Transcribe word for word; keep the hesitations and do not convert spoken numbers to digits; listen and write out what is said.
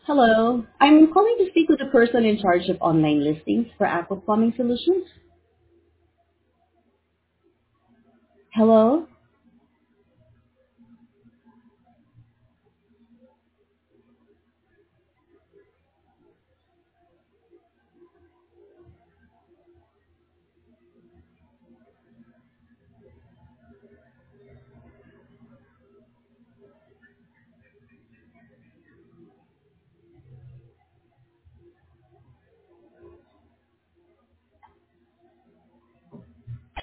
Hello. I'm calling to speak with the person in charge of online listings for Aqua Plumbing Solutions. Hello.